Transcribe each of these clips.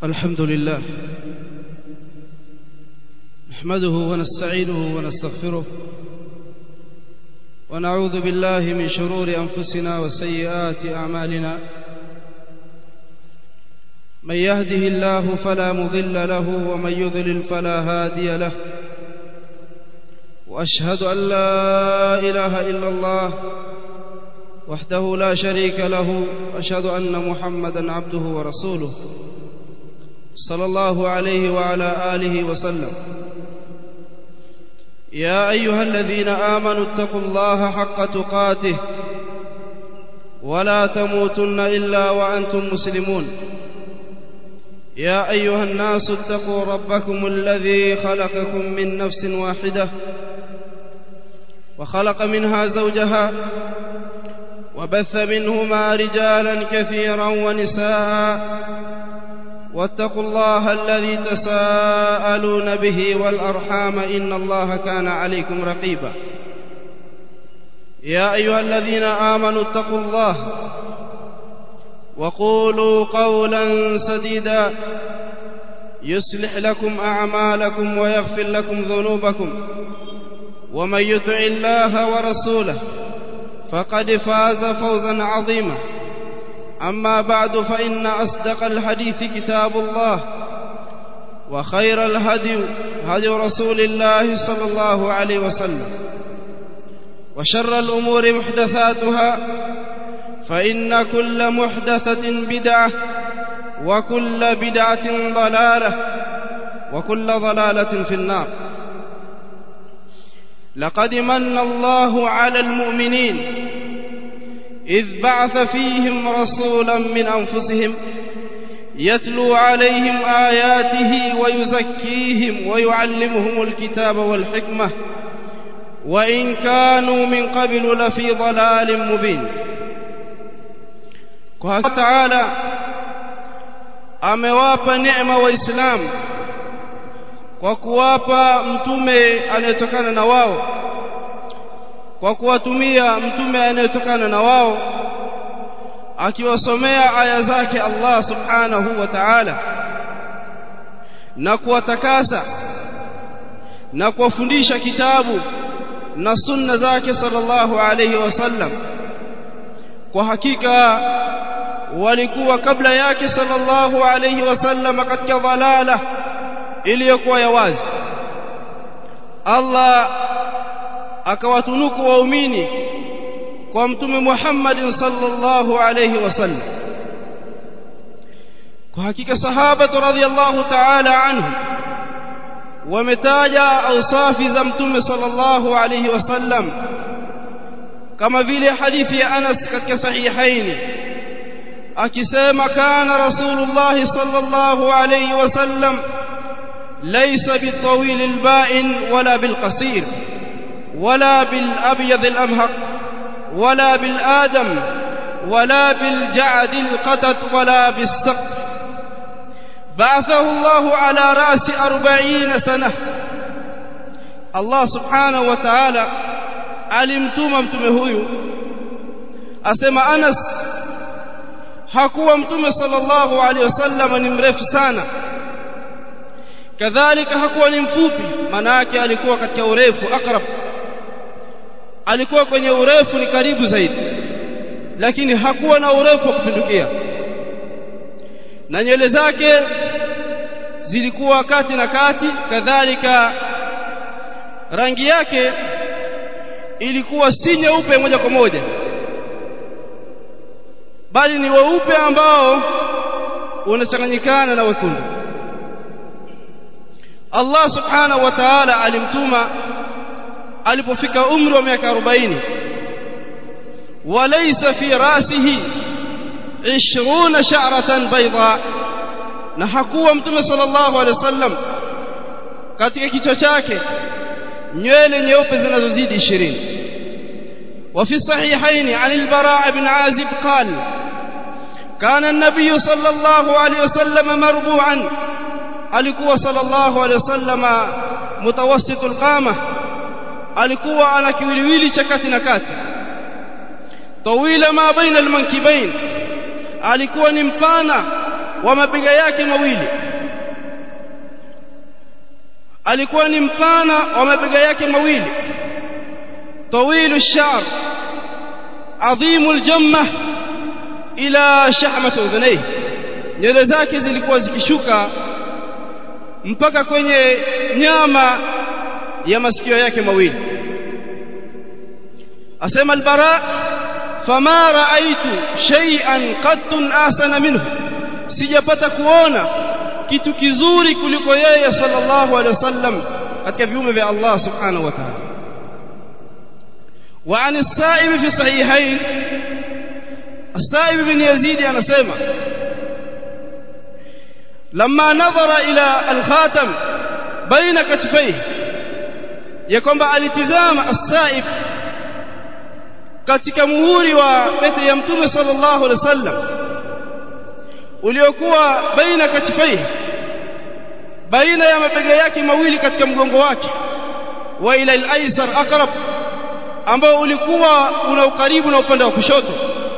الحمد لله نحمده ونستعينه ونستغفره ونعوذ بالله من شرور أنفسنا وسيئات أعمالنا من يهده الله فلا مضل له ومن يضلل فلا هادي له وأشهد أن لا إله إلا الله وحده لا شريك له وأشهد أن محمدا عبده ورسوله صلى الله عليه وعلى آله وسلم يا أيها الذين آمنوا اتقوا الله حق تقاته ولا تموتن إلا وأنتم مسلمون يا أيها الناس اتقوا ربكم الذي خلقكم من نفس واحدة وخلق منها زوجها وبث منهما رجالا كثيرا ونساء واتقوا الله الذي تساءلون به والأرحام إن الله كان عليكم رقيبا يا أيها الذين آمنوا اتقوا الله وقولوا قولا سديدا يصلح لكم أعمالكم ويغفر لكم ذنوبكم ومن يطع الله ورسوله فقد فاز فوزا عظيما أما بعد فإن أصدق الحديث كتاب الله وخير الهدي هدي رسول الله صلى الله عليه وسلم وشر الأمور محدثاتها فإن كل محدثة بدعة وكل بدعة ضلالة وكل ضلالة في النار لقد من الله على المؤمنين إذ بعث فيهم رسولا من أنفسهم يتلو عليهم آياته ويزكيهم ويعلمهم الكتاب والحكمة وإن كانوا من قبل لفي ضلال مبين. قال تعالى amewapa neema waislamu kwa kuwapa mtume anayetokana na wao, kwa kuwatumia mtume anayetokana na wao, akiwasomea aya zake Allah subhanahu wa ta'ala na kuwatakasa na kuwafundisha kitabu na sunna zake sallallahu alayhi wasallam. Kwa hakika walikuwa kabla yake sallallahu alayhi wasallam katika dhalala iliyokuwa ya wazi. Allah akawatunuku waumini kwa mtume Muhammad sallallahu alayhi wasallam. Kwa hakika sahaba radhiyallahu ta'ala anhu wametaja awsafi za mtume sallallahu alayhi wasallam kama vile hadithi ya Anas katika sahihaini akisema kana rasulullah sallallahu alayhi wasallam laysa bitawil alba'in wala bilqasir ولا بالأبيض الأمهق ولا بالآدم ولا بالجعد القطط ولا بالسقط بعثه الله على رأس 40 سنة. الله سبحانه وتعالى alimtuma mtume huyu, asema Anas hakuwa mtume sallallahu alaihi wasallam ni mrefu sana, kadhalika hakuwa ni mfupi, maana yake alikuwa katika urefu akrab, alikuwa kwenye urefu ni karibu zaidi, lakini hakuwa na urefu wa kupindukia, na nywele zake zilikuwa kati na kati, kadhalika rangi yake ilikuwa si nyeupe moja kwa moja, bali ni weupe ambao unachanganyikana na wekundu. Allah subhanahu wa ta'ala alimtuma alipofika umri wa miaka 40, walaysa fi rasihi 20 sha'ratan bayda, na hakuwa mtume sallallahu alayhi wasallam katika kichwa chake nywele nyeupe zinazozidi 20. وفي الصحيحين عن البراء بن عازب قال كان النبي صلى الله عليه وسلم مربوعا، alikuwa sallallahu alayhi wasallam mutawassit alqama, alikuwa ana kiwiliwili cha kati na kati, tawila ma baina almankibain, alikuwa ni mpana wa mabega yake mawili, alikuwa ni mpana wa mabega yake mawili, tawilu ash-sha'r adhimu al-jamma ila shahmat udhunayhi, nywele zake zilikuwa zikishuka mpaka kwenye nyama ya masikio yake mawili. Asema al-Bara, fama raaitu shay'an qattun ahsana minhu, sijapata kuona kitu kizuri kuliko yeye sallallahu alaihi wasallam katika viumbe vya Allah subhanahu wa ta'ala. Wa an as-Sa'ib fi sahihayn, as-Sa'ib bin Yazid anasema lamma nadhara ila al-khatam baina katifayhi, ya kwamba alitizama as-Sa'ib katika muhuri wa pete ya Mtume sallallahu alaihi wasallam uliokuwa baina katifayhi, baina ya mabega yake mawili katika mgongo wake, wa ila al-aysar aqrab, ambao ulikuwa una ukaribu na upande wa kushoto.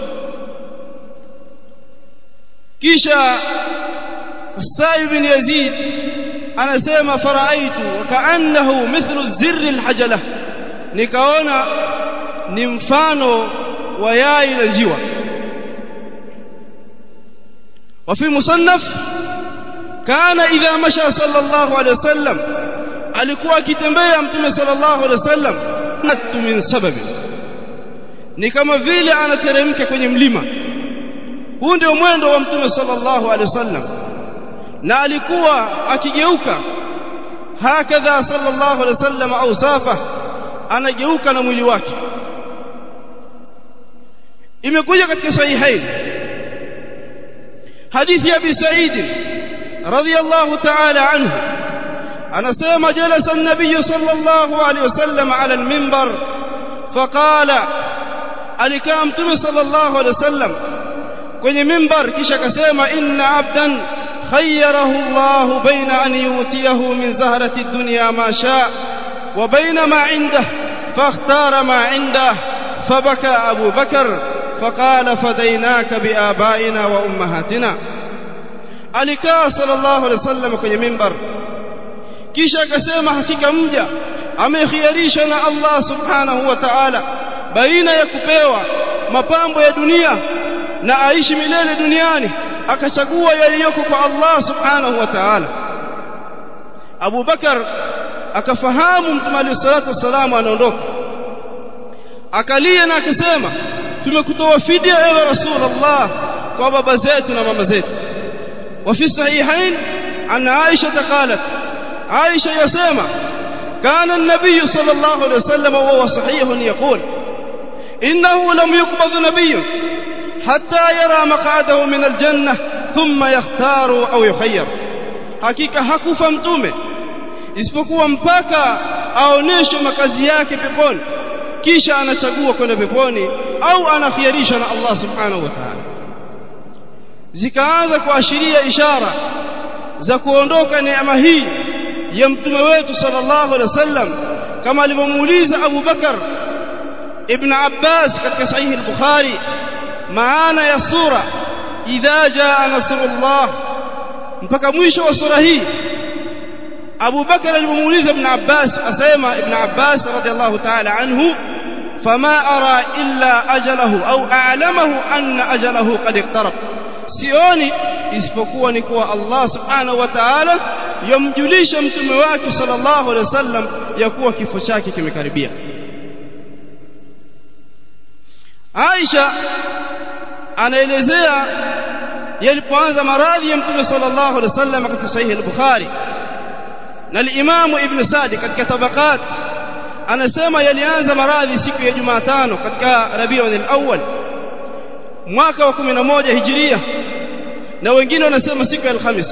Kisha Sa'ib bin Yazid anasema faraitu kaannahu mithlu zirri al-hajala, nikaona ni mfano wa yai la njiwa. وفي مصنف كان إذا مشى صلى الله عليه وسلم alikuwa akitembea Mtume sallallahu alaihi wasallam natu min sababi, ni kama vile anateremka kwenye mlima. Huu ndio mwendo wa Mtume sallallahu alaihi wasallam, na alikuwa akigeuka hakadha sallallahu alaihi wasallam au safa, anageuka na mwili wake. Imekuja katika sahihain hadithi ya Abi Sa'id radhiyallahu ta'ala anhu, anasema jalasa an-nabiy sallallahu alayhi wasallam ala al-minbar faqala, alikaa Mtume sallallahu alayhi wasallam kwenye minbar kisha akasema, inna abdan khayyarahu Allah baina an yutiyahu min zahrati ad-dunya ma shaa wa baina ma indahu fakhtara ma indahu fabaka Abu Bakr فقال فديناك بآبائنا وأمهاتنا. alikaa sallallahu alaihi wasallam kwenye mimbar kisha akasema, hakika mja amekhiarisha na Allah subhanahu wa ta'ala baina ya kupewa mapambo ya dunia na aishi milele duniani, akachagua yaliyoko kwa Allah subhanahu wa ta'ala. Abu Bakar akafahamu Mtume alayhi salatu wasallam anaondoka, akalia na akasema, tumekutoa fidia ewe Rasulullah kwa baba zetu na mama zetu. وفي الصحيحين عن عائشة قالت, عائشة يسمى كان النبي صلى الله عليه وسلم وهو صحيح يقول إنه لم يقبض نبي حتى يرى مقعده من الجنة ثم يختار أو يخير, hakika hakufa mtume isipokuwa mpaka aoneshwe makazi yake peponi, kisha anachagua kwenda peponi au anakhiarisha na Allah subhanahu wa ta'ala. Zikaanza kuashiria ishara za kuondoka neema hii ya mtume wetu sallallahu alaihi wasallam, kama alivyomuuliza Abu Bakar ibn Abbas katika sahihi al-Bukhari maana ya sura idha jaa nasrullah, mpaka mwisho wa sura hii. Abu Bakar alipomuuliza ibn Abbas, asema ibn Abbas radiyallahu ta'ala anhu, fama ara illa ajalahu au a'lamahu anna ajalahu qad iqtarab, sioni isipokuwa ni kuwa Allah subhanahu wa ta'ala yamjulisha mtume wake sallallahu alaihi wasallam ya kuwa kifo chake kimekaribia. Aisha anaelezea yalipoanza maradhi ya mtume sallallahu alaihi wasallam katika sahihi al-Bukhari, na al-Imam Ibn Sa'd katika tabaqat anasema yalianza maradhi siku ya Jumatano katika Rabiul Awwal mwaka wa 11 Hijria, na wengine wanasema siku ya Alhamis.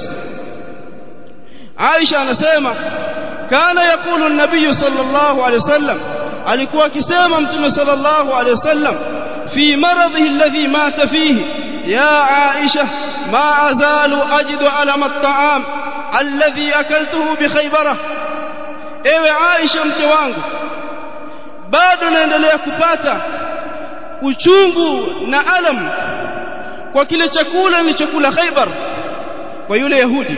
Aisha anasema kana yakulu an-nabiy sallallahu alayhi wasallam, alikuwa akisema mtume sallallahu alayhi wasallam fi maradhihi alladhi mata fihi, ya Aisha ma azalu ajidu alama at-ta'am alladhi akaltuhu bi Khaybarah, ewe Aisha mke wangu, bado naendelea kupata uchungu na alam kwa kile chakula nilichokula Khaybar, kwa yule Yahudi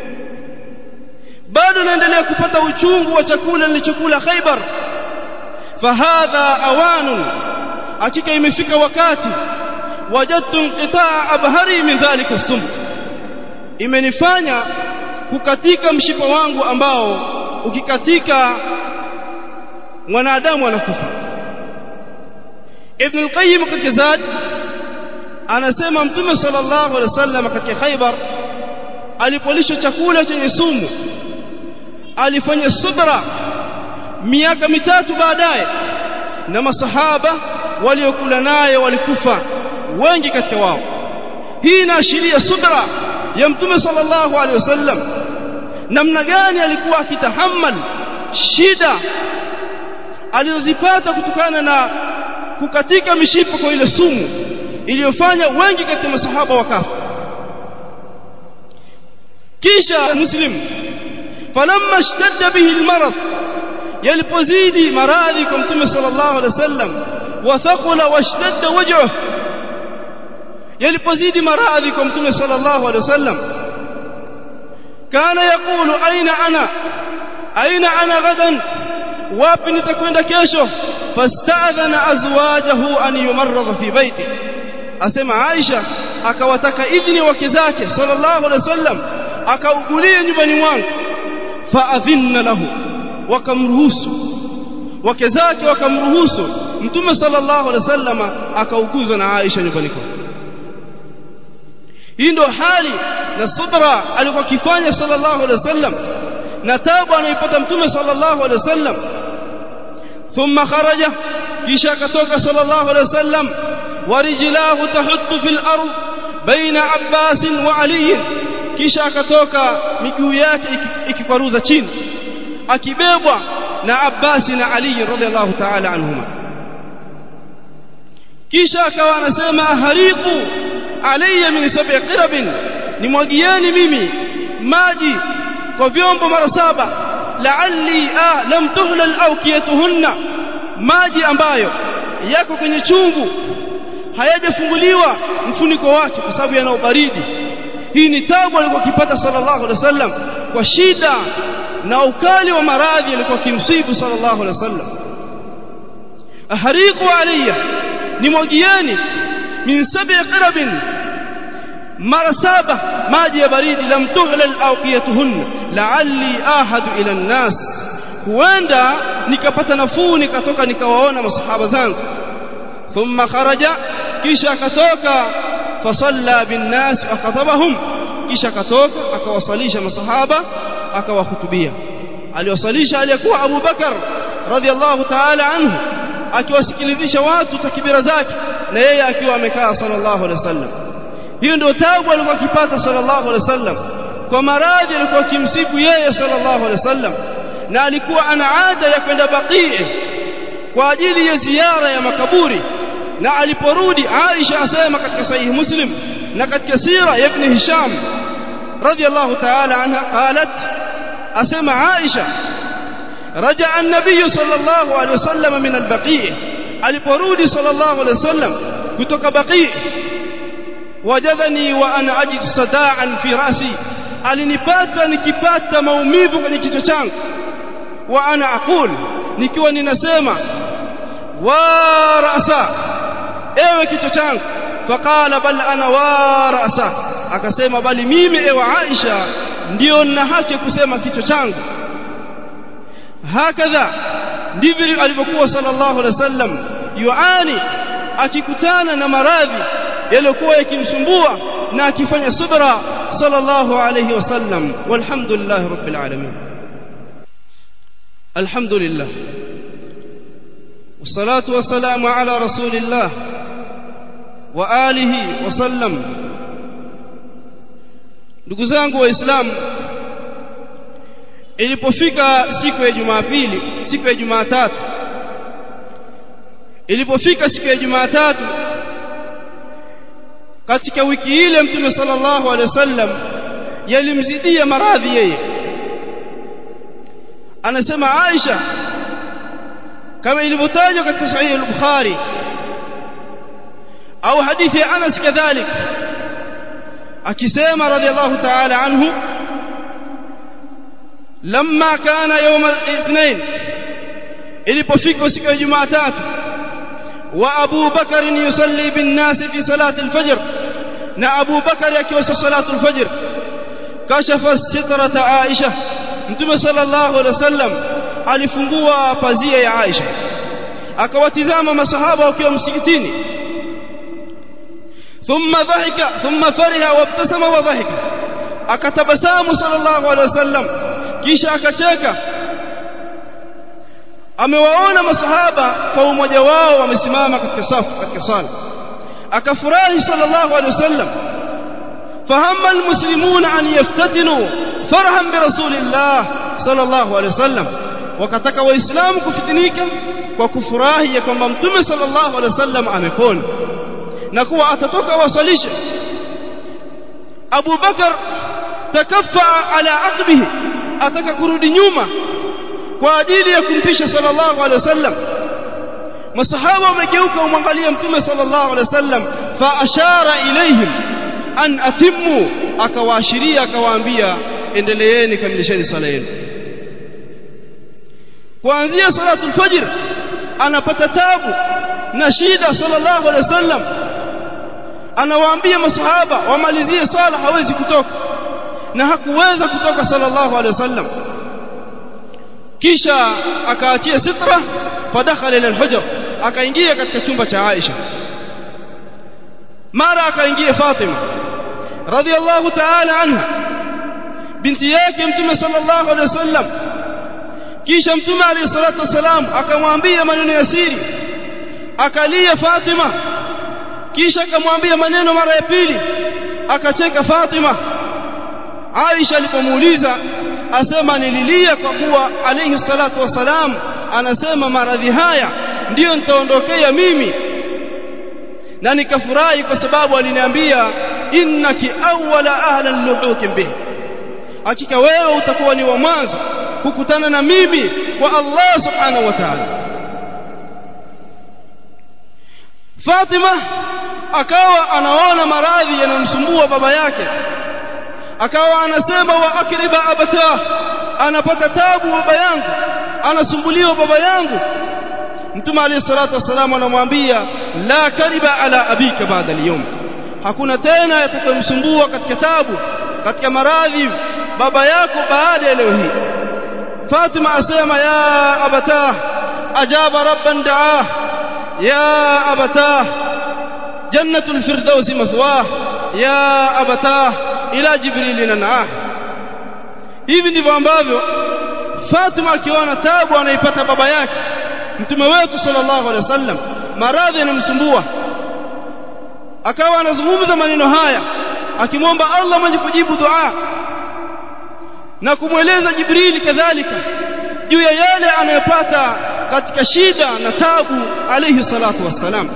bado naendelea kupata uchungu wa chakula nilichokula Khaybar fahadha awanun hakika imefika wakati wajadtu inqitaa abhari min dhalika as-sum imenifanya kukatika mshipa wangu ambao ukikatika mwanadamu anakufa. Ibn al-Qayyim katika Zad anasema Mtume sallallahu alaihi wasallam katika Khaybar alipolisha chakula chenye sumu alifanya subra miaka 3 baadaye na masahaba waliokula naye walikufa wengi katika wao. Hii inaashiria subra ya Mtume sallallahu alaihi wasallam namna gani alikuwa akitahammal shida alizozipata kutokana na kukatika mishipa kwa ile sumu iliyofanya wengi katika masahaba wakafa. Kisha Muslim falamma ishtadda bihi almarad yalipozidi maradhi kwa Mtume sallallahu alaihi wasallam wa thaqala washtadda waj'uhu yalipozidi maradhi kwa Mtume sallallahu alaihi wasallam kana yaqulu aina ana gadan wapi nitakwenda kesho fasta'adhana azwajahu an yumarrada fi baiti asema Aisha akawataka idhini wake zake sallallahu alaihi wasallam akaugulie nyumbani mwangu faadhinna lahu wakamruhusu wake zake wakamruhusu Mtume sallallahu alaihi wasallam akauguza na Aisha nyumbani kwake. Hii ndio hali na subra alikuwa kifanya sallallahu alaihi wasallam na taabu anaipata Mtume sallallahu alaihi wasallam. Thumma kharaja kisha akatoka sallallahu alaihi wasallam warijlahu tahuttu fil ardh baina Abbas wa Ali kisha akatoka miguu yake ikikwaruza chini akibebwa na Abbas na Ali radhiallahu ta'ala anhuma. Kisha akawa anasema hariqu alayya min sab'i qirabin nimwagieni mimi maji kwa vyombo mara 7 la'alli lam tuhlal awqiyatuhunna maji ambayo yako kwenye chungu hayajafunguliwa mfuniko wake kwa sababu yana ubaridi. Hii ni taabu alikuwa akipata sallallahu alaihi wasallam kwa shida na ukali wa maradhi alikuwa kimsibu sallallahu alaihi wasallam. ahriqu alayya nimwagieni min sab'i qirabin mara 7 maji ya baridi lam tuhlal awqiyatuhunna la'alli ahadu ila an-nas huenda nikapata nafuu nikatoka nikawaona masahaba zangu. Thumma kharaja kisha akatoka fasalla bin nas akatabahum kisha akatoka akawasalisha masahaba akawahutubia. Aliwasalisha aliyekuwa Abu Bakar radhiallahu ta'ala anhu akiwasikilizisha watu takbira zake na yeye akiwa amekaa sallallahu alaihi wasallam. Hiyo ndio taabu alikuwa akipata sallallahu alaihi wasallam kwa maradhi alikuwa kimsibu yeye sallallahu alaihi wasallam na alikuwa ana ada ya kwenda Baqi kwa ajili ya ziara ya makaburi. Na aliporudi Aisha asema katika sahihi Muslim na katika sira ya Ibn Hisham radiyallahu ta'ala anha qalat asema Aisha raja an-nabiy sallallahu alayhi wasallam min al-Baqi aliporudi sallallahu alayhi wasallam kutoka Baqi wajadani wa ana ajidu sada'an fi rasi alinipata nikipata maumivu kwenye kichwa changu wa ana aqul nikiwa ninasema wa ra'sa ewe kichwa changu faqala bal ana wa ra'sa akasema bali mimi ewe Aisha ndio nina haki kusema kichwa changu. Hakadha ndivyo alivyokuwa sallallahu alaihi wasallam yuani akikutana na maradhi yaliokuwa yakimsumbua na akifanya subra sallallahu alaihi wasallam. Walhamdulillah rabbil alamin. Alhamdulillah wassalatu wassalamu ala rasulillah wa alihi wasallam. Ndugu zangu waislamu, ilipofika siku ya Jumapili, siku ya Jumatatu, ilipofika siku ya Jumatatu katika wiki ile Mtume sallallahu alaihi wasallam yalimzidia maradhi yeye. Anasema Aisha kama ilivyotajwa katika Sahih al-Bukhari au hadithi ya Anas kadhalik akisema radiyallahu ta'ala anhu lamma kana yawm al-ithnain ilipofika siku ya Jumatatu wa Abu Bakar yusalli bin nas fi salati al-fajr na Abu Bakar akiwa salatu al-fajr kashafa sitrata Aisha Mtume sallallahu alaihi wasallam alifungua pazia ya Aisha akawatizama masahaba wakiwa msikitini thumma dhahika thumma fariha wabtasama wa dhahika akatabasamu sallallahu alaihi wasallam kisha akacheka amewaona masahaba kwa umoja wao wamesimama katika safu katika sala akafurahi sallallahu alaihi wasallam fahamma almuslimuna an yaftatinu farhan bi rasulillah sallallahu alaihi wasallam wakataka waislamu kufitinika kwa kufurahi ya kwamba mtume sallallahu alaihi wasallam amepona na kuwa atatoka wasalisha Abu Bakar takaffa ala aqbihi ataka kurudi nyuma kwa ajili ya kumpisha sallallahu alaihi wasallam masahaba wamegeuka umwangalia mtume sallallahu alaihi wasallam fa ashara ilaihim an atimmu akawaashiria akawaambia endeleeni kamilisheni sala yenu kuanzia salatul fajr anapata taabu na shida sallallahu alaihi wasallam anawaambia masahaba wamalizie sala hawezi kutoka na hakuweza kutoka sallallahu alaihi wasallam kisha akaachia sitra fadakhala ila al-hujr akaingia katika chumba cha Aisha mara akaingia Fatima radhiyallahu ta'ala anha binti yake mtume sallallahu alaihi wasallam kisha mtume alayhi salatu wasalam akamwambia maneno ya siri akalia Fatima kisha akamwambia maneno mara ya pili akacheka Fatima Aisha alipomuuliza asema nililia kwa kuwa alayhi salatu wasalam anasema maradhi haya ndiyo nitaondokea mimi na nikafurahi kwa sababu aliniambia innaki awwala ahlan luhukin bih hakika wewe utakuwa ni wa mwanzo kukutana na mimi kwa Allah subhanahu wa ta'ala Fatima akawa anaona maradhi yanamsumbua baba yake akawa anasema wa akriba abata anapata tabu baba yangu anasumbuliwa baba yangu Mtume alayhi salatu wasallam anamwambia la kariba ala abika baada al-yawm hakuna tena yatakayomsumbua katika tabu katika maradhi baba yako baada ya leo hii Fatima asema ya abata ajaba rabban daa ya abata jannatul firdaus mathwah ya abata ila jibril nanah hivi ndivyo ambavyo Fatima akiona tabu anaipata baba yake mtume wetu sallallahu alaihi wasallam maradhi yanamsumbua akawa anazungumza maneno haya akimwomba Allah mwenye kujibu dua na kumweleza Jibril kadhalika juu ya yale anayopata katika shida na tabu alayhi salatu wassalam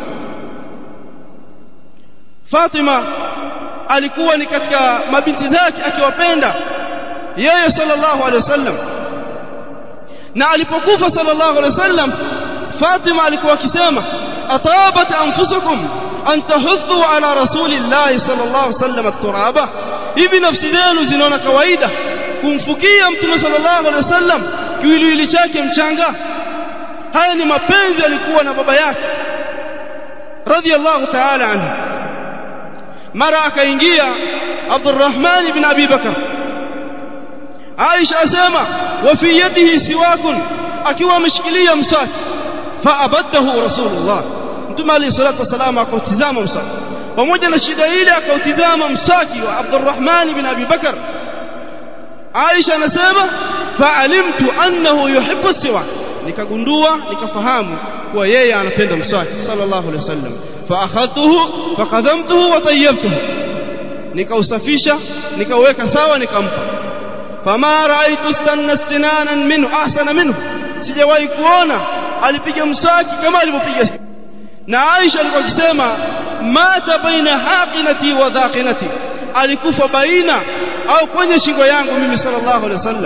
Fatima alikuwa ni katika mabinti zake akiwapenda yeye sallallahu alaihi wasallam na alipokufa sallallahu alaihi wasallam Fatima alikuwa akisema atabat anfusukum an tahuddu ala rasulillahi sallallahu alaihi wasallam at-turaba hivi nafsi zenu zinaona kawaida kumfukia mtume sallallahu alaihi wasallam kiwiliwili chake mchanga haya ni mapenzi alikuwa na baba yake radiyallahu ta'ala anhu mara akaingia Abdurrahman ibn Abi Bakar Aisha asema wa fi yadihi siwakun akiwa ameshikilia mswaki fa abadahu rasulullah mtume alayhi salatu wasallam akautizama mswaki pamoja na shida ile akautizama mswaki wa Abdurrahman ibn Abi Bakar Aisha anasema fa'alimtu annahu yuhibbu siwak nikagundua nikafahamu kuwa yeye anapenda mswaki sallallahu alayhi wasallam fa akhadtuhu faqadhamtuhu wa tayyibtuhu nikausafisha nikaweka sawa nikampa fama raaitu istinanan minhu ahsana minhu sijawahi kuona alipiga mswaki kama alivyopiga na Aisha alikuwa akisema mata baina haqinati wa dhaqinati alikufa baina au kwenye shingo yangu mimi sallallahu alaihi wasallam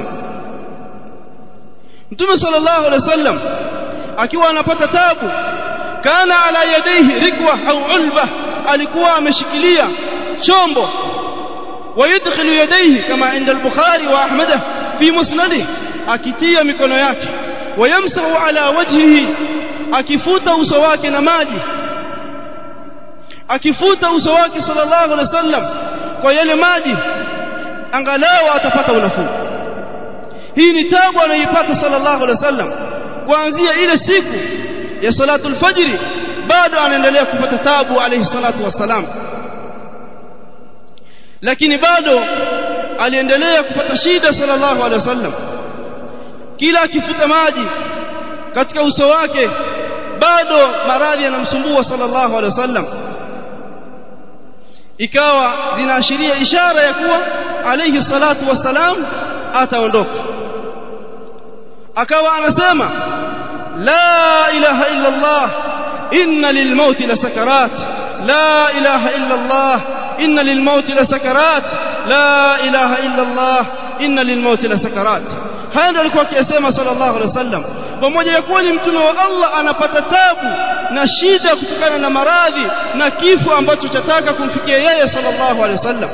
Mtume sallallahu alaihi wasallam akiwa anapata tabu kana ala yadayhi rikwa au ulba alikuwa ameshikilia chombo ويدخل يديه كما عند البخاري وأحمد في مسنده akitia mikono yake wayamsahu ala wajhihi akifuta uso wake na maji akifuta uso wake sallallahu alaihi wasallam kwa yale maji angalau atapata unafuu. Hii ni tabu anayoipata sallallahu alaihi wasallam kuanzia ile siku ya salatul fajr, bado anaendelea kupata tabu alayhi salatu wasalam, lakini bado aliendelea kupata shida sallallahu alaihi wasallam. Kila akifuta maji katika uso wake bado maradhi yanamsumbua sallallahu alaihi wasallam, ikawa zinaashiria ishara ya kuwa alayhi salatu wasalam ataondoka. Akawa anasema la ilaha illa Allah inna lilmauti lasakarat, la ilaha illa Allah inna lilmauti lasakarat, la ilaha illa Allah inna lilmauti lasakarat. Haya ndio alikuwa akisema sallallahu alaihi wasallam, pamoja na kuwa ni mtume wa Allah anapata tabu na shida kutokana na maradhi na kifo ambacho chataka kumfikia yeye sallallahu alaihi wasallam.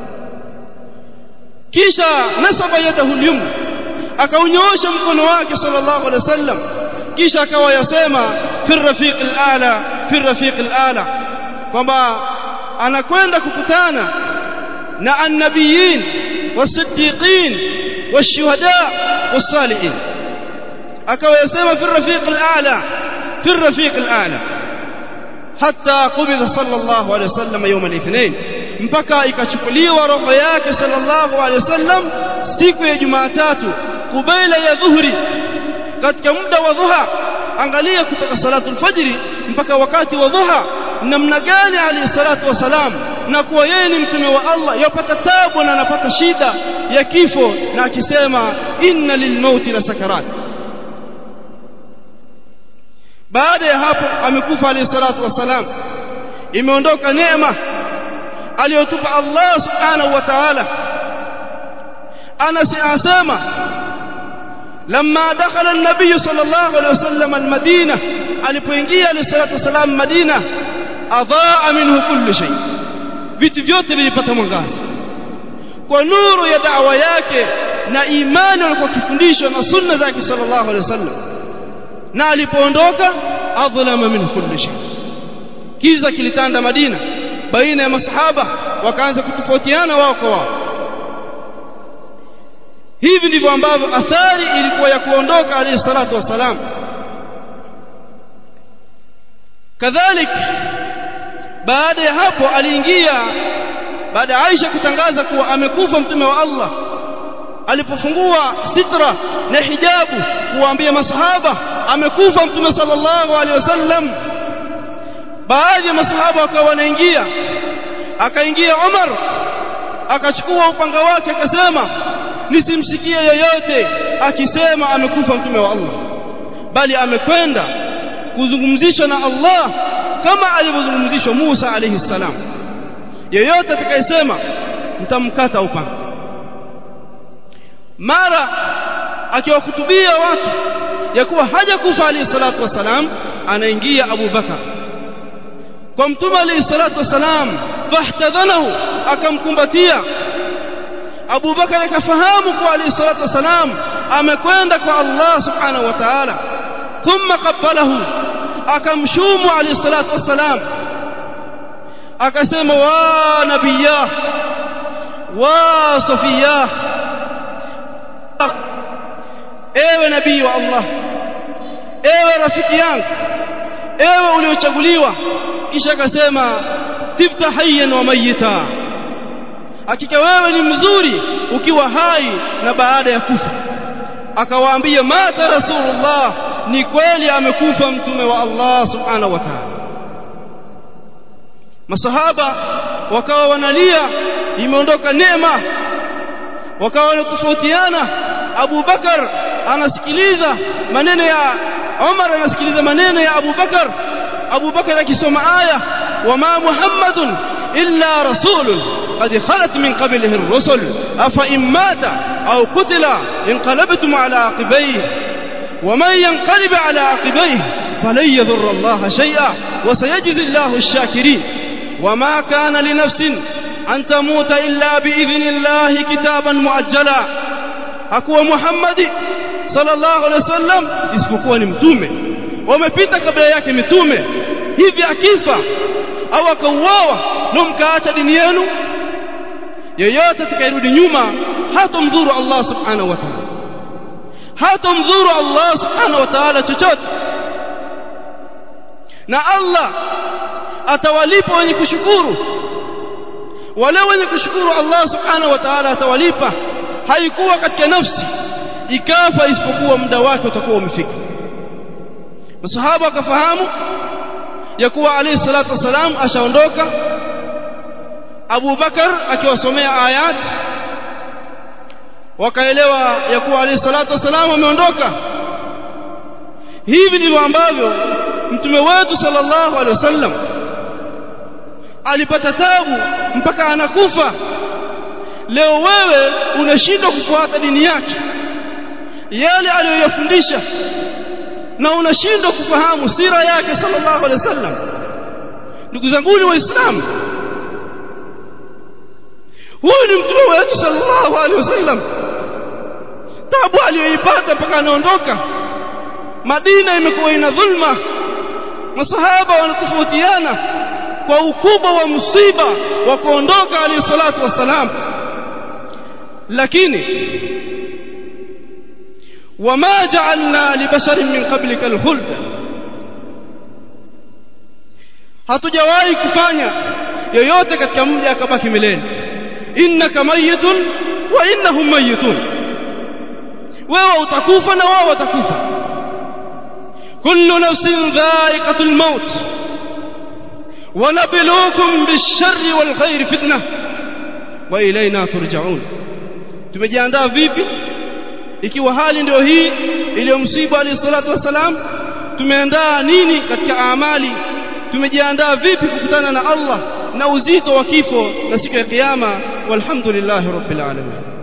Kisha nasaba yadahu al-yumna, akaunyoosha mkono wake sallallahu alaihi wasallam, kisha akawa yasema fi rafiq al-a'la, fi rafiq al-a'la, kwamba anakwenda kukutana na an-nabiyyin was-siddiqin wash-shuhada was-salihin. akawa yasema fi rafiq al-a'la, fi rafiq al-a'la, hatta qubida sallallahu alaihi wasallam يوم الاثنين, mpaka ikachukuliwa roho yake sallallahu alaihi wasallam siku ya Jumatatu kubaila ya dhuhuri, katika muda wa dhuha. Angalia kutoka salatul fajri mpaka wakati wa dhuha, namna gani alayhi salatu wasalam, na kuwa yeye ni mtume wa Allah yapata tabu na anapata shida ya kifo, na akisema inna lilmauti la sakarat. Baada ya hapo amekufa alayhi salatu wasalam, imeondoka neema aliyotupa Allah subhanahu wa ta'ala. anasema لما دخل النبي صلى الله عليه وسلم المدينة, alipoingia alayhi salatu wasalam Madina, adhaa minhu kullu shay, vitu vyote vilipata mwangaza kwa nuru ya da'wa yake na imani alikuwa kifundishwa na sunna zake sallallahu alayhi wasallam. Na alipoondoka adhlama min kulli shay, kiza kilitanda Madina baina ya masahaba, wakaanza kutofautiana wao kwa wao. Hivi ndivyo ambavyo athari ilikuwa ya kuondoka alayhi salatu wasalam. Kadhalik baada ya hapo aliingia, baada ya Aisha kutangaza kuwa amekufa mtume wa Allah, alipofungua sitra na hijabu kuwaambia masahaba amekufa mtume sallallahu alaihi wasallam, baadhi ya masahaba wakawa wanaingia. Akaingia Umar, akachukua upanga wake akasema nisimsikie yeyote akisema amekufa mtume wa Allah, bali amekwenda kuzungumzishwa na Allah kama alivyozungumzishwa Musa alayhi salam. Yeyote atakayesema nitamkata upanga. Mara akiwahutubia watu ya kuwa hajakufa alayhi salatu wasalam, anaingia Abu Bakar kwa mtume alayhi salatu wasalam, fahtadhanahu, akamkumbatia. Abu Bakar akafahamu kwa alayhi salatu wasalam amekwenda kwa Allah subhanahu wa ta'ala. Thumma qabbalahu, akamshumu alayhi salatu wasalam, akasema wa nabiyya wa safiyya, ewe nabii wa Allah, ewe rafiki yangu, ewe uliochaguliwa. Kisha akasema tibta hayyan wa mayyita, hakika wewe ni mzuri ukiwa hai na baada ya kufa. Akawaambia mata rasulullah, ni kweli amekufa mtume wa Allah subhanahu wa ta'ala. Masahaba wakawa wanalia, imeondoka neema, wakawa wanatofautiana. Abu Bakar anasikiliza maneno ya Umar, anasikiliza maneno ya Abu Bakar. Abu Bakar akisoma aya wama Muhammadun illa rasulun qad khalat min qablihi ar-rusul afa in mata aw qutila inqalabtum ala aqibayhi ومن ينقلب على عقبيه فلن يضر الله شيئا وسيجزي الله الشاكرين وما كان لنفس an tamuta illa biidhnillah kitaban muajjala hakuwa Muhammad sallallahu alaihi wasallam isipokuwa ni mtume wamepita kabla yake mitume hivi akifa au akauawa na mkaacha dini yenu yeyote atakayerudi nyuma hatomdhuru Allah subhanahu wa ta'ala hatomdhuru Allah subhanahu wa ta'ala chochote na Allah atawalipa wenye kushukuru wale wenye kushukuru Allah subhanahu wa ta'ala atawalipa haikuwa katika nafsi ikafa isipokuwa muda wake utakuwa umefika masahaba wakafahamu ya kuwa alayhi salatu wasalam ashaondoka Abu Bakar akiwasomea ayat wakaelewa ya kuwa alayhi salatu wasalam ameondoka hivi ndivyo ambavyo mtume wetu sallallahu alaihi wasallam alipata taabu mpaka anakufa leo wewe unashindwa kufuata dini yake yale aliyofundisha na unashindwa kufahamu sira yake sallallahu alaihi wasallam ndugu zangu waislamu huyu ni mtume wetu sallallahu alaihi wasallam taabu aliyoipata mpaka anaondoka Madina imekuwa ina dhulma masahaba wanatofautiana kwa ukubwa wa msiba wa kuondoka alayhi salatu wasalam lakini wama ja'alna libasharin min qablika alkhuld hatujawahi kufanya yoyote katika mja akabaki milele innaka mayitun wa innahum mayitun wewe utakufa na wao watakufa kullu nafsin dha'iqatul maut wa nabluukum bish-sharri wal khairi fitnah wa ilayna turja'un tumejiandaa vipi ikiwa hali ndio hii iliyomsibu alayhi salatu wasalam tumeandaa nini katika amali tumejiandaa vipi kukutana na Allah na uzito wa kifo na siku ya kiyama walhamdulillahi rabbil alamin